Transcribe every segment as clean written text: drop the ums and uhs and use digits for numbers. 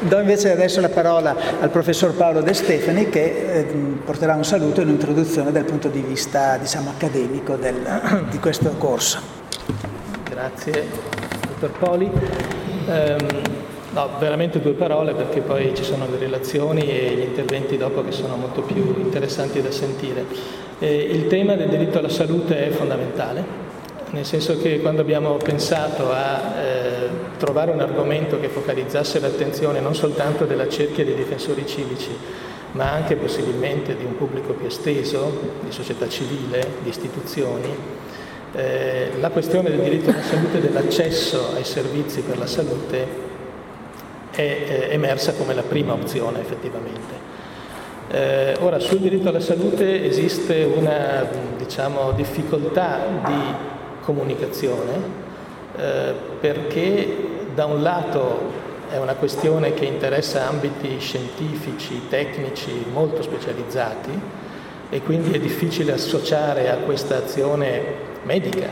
Do invece adesso la parola al professor Paolo De Stefani che porterà un saluto e un'introduzione dal punto di vista, diciamo, accademico di questo corso. Grazie, dottor Poli. No, veramente 2 parole perché poi ci sono le relazioni e gli interventi dopo che sono molto più interessanti da sentire. Il tema del diritto alla salute è fondamentale, nel senso che quando abbiamo pensato a trovare un argomento che focalizzasse l'attenzione non soltanto della cerchia dei difensori civici, ma anche possibilmente di un pubblico più esteso, di società civile, di istituzioni, la questione del diritto alla salute e dell'accesso ai servizi per la salute è emersa come la prima opzione effettivamente. Ora, sul diritto alla salute esiste una, difficoltà di comunicazione perché da un lato è una questione che interessa ambiti scientifici, tecnici molto specializzati e quindi è difficile associare a questa azione medica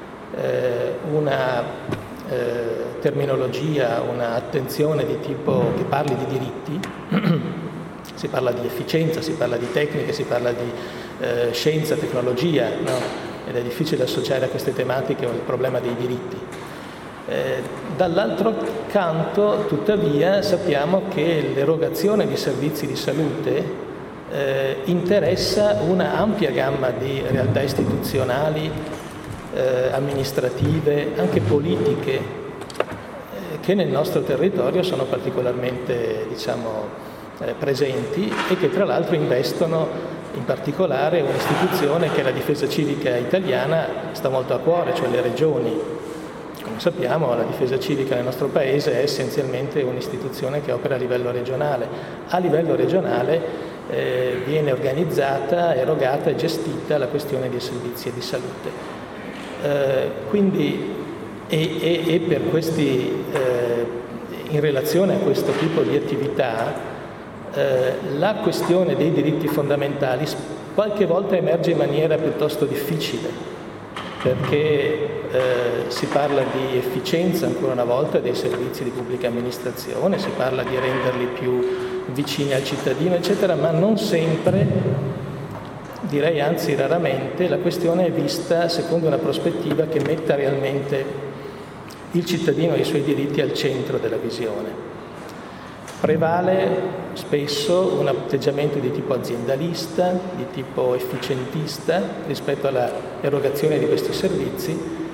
una terminologia, un'attenzione di tipo che parli di diritti. Si parla di efficienza, si parla di tecniche, si parla di scienza, tecnologia, no? Ed è difficile associare a queste tematiche il problema dei diritti. Dall'altro canto, tuttavia, sappiamo che l'erogazione di servizi di salute interessa una ampia gamma di realtà istituzionali, amministrative, anche politiche, che nel nostro territorio sono particolarmente, presenti e che tra l'altro investono in particolare un'istituzione che la difesa civica italiana sta molto a cuore, cioè le regioni. Come sappiamo, la difesa civica nel nostro paese è essenzialmente un'istituzione che opera a livello regionale. A livello regionale viene organizzata, erogata e gestita la questione dei servizi di salute. Quindi per questi, in relazione a questo tipo di attività, la questione dei diritti fondamentali qualche volta emerge in maniera piuttosto difficile, perché si parla di efficienza ancora una volta dei servizi di pubblica amministrazione, si parla di renderli più vicini al cittadino, eccetera, ma non sempre, direi anzi raramente, la questione è vista secondo una prospettiva che metta realmente il cittadino e i suoi diritti al centro della visione. Prevale spesso un atteggiamento di tipo aziendalista, di tipo efficientista rispetto alla erogazione di questi servizi,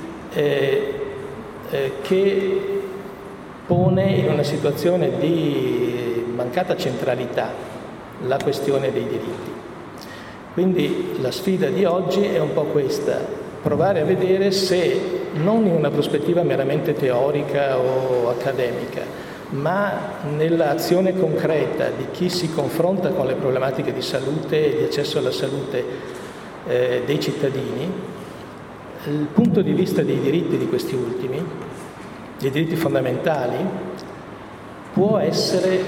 che pone in una situazione di mancata centralità la questione dei diritti. Quindi la sfida di oggi è un po' questa: provare a vedere se, non in una prospettiva meramente teorica o accademica, ma nell'azione concreta di chi si confronta con le problematiche di salute e di accesso alla salute dei cittadini, il punto di vista dei diritti di questi ultimi, dei diritti fondamentali, può essere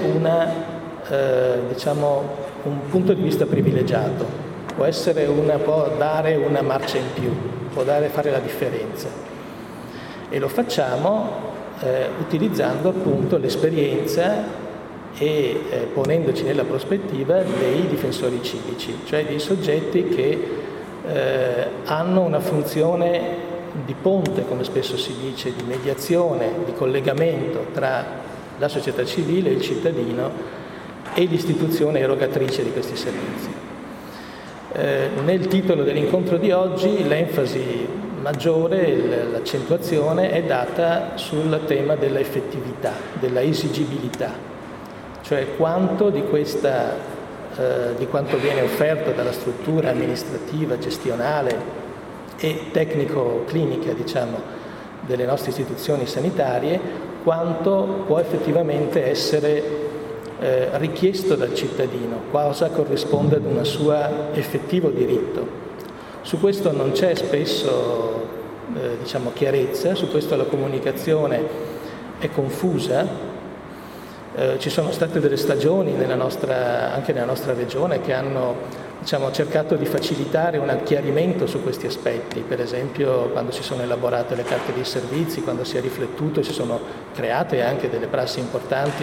un punto di vista privilegiato, può dare una marcia in più, fare la differenza. E lo facciamo utilizzando appunto l'esperienza e ponendoci nella prospettiva dei difensori civici, cioè dei soggetti che hanno una funzione di ponte, come spesso si dice, di mediazione, di collegamento tra la società civile, il cittadino e l'istituzione erogatrice di questi servizi. Nel titolo dell'incontro di oggi l'enfasi maggiore, l'accentuazione è data sul tema della effettività, della esigibilità, cioè quanto di quanto viene offerto dalla struttura amministrativa, gestionale e tecnico-clinica, delle nostre istituzioni sanitarie, quanto può effettivamente essere richiesto dal cittadino, cosa corrisponde ad un suo effettivo diritto. Su questo non c'è spesso chiarezza, su questo la comunicazione è confusa. Ci sono state delle stagioni anche nella nostra regione che hanno cercato di facilitare un chiarimento su questi aspetti, per esempio quando si sono elaborate le carte dei servizi, quando si è riflettuto, si sono create anche delle prassi importanti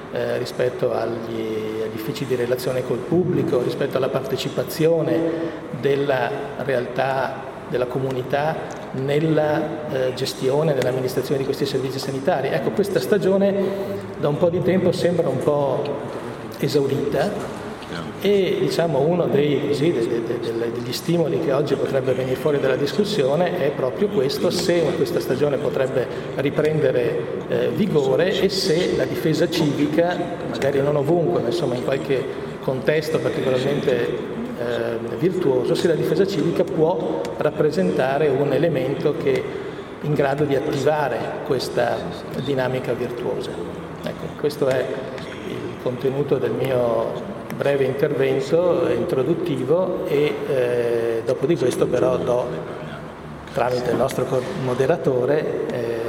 rispetto agli uffici di relazione col pubblico, rispetto alla partecipazione della realtà, della comunità nella gestione, nell'amministrazione di questi servizi sanitari. Ecco, questa stagione da un po' di tempo sembra un po' esaurita e diciamo uno degli stimoli che oggi potrebbe venire fuori dalla discussione è proprio questo: se questa stagione potrebbe riprendere vigore e se la difesa civica, magari non ovunque, ma insomma in qualche contesto particolarmente virtuoso, se la difesa civica può rappresentare un elemento che è in grado di attivare questa dinamica virtuosa. Ecco, questo è il contenuto del mio breve intervento introduttivo e dopo di questo però tramite il nostro moderatore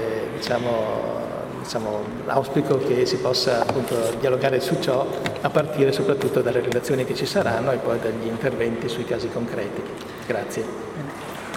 auspico che si possa appunto dialogare su ciò a partire soprattutto dalle relazioni che ci saranno e poi dagli interventi sui casi concreti. Grazie.